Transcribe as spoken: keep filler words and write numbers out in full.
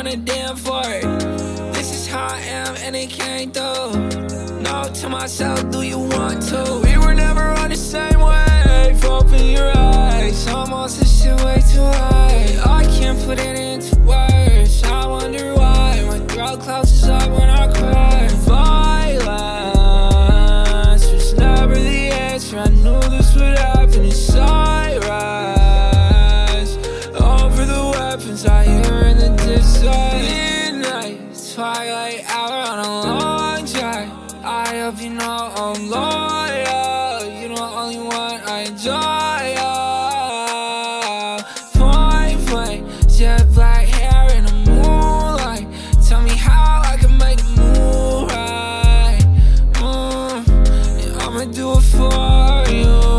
run a damn fort. This is how I am and it can't do. No, to myself, do you want to? We were never on the same wave. Open your eyes, almost this shit way too high. I can't put it into words. I wonder why my throat closes up when I cry. Violence was never the answer. I knew this would happen. It's I rise over the weapons I hear in the distance. Midnight, twilight hour on a long drive. I hope you know I'm loyal. You know the only one I enjoy. Point blank, jet black hair in the moonlight. Tell me how I can make it move right. mm, and I'ma do it for you.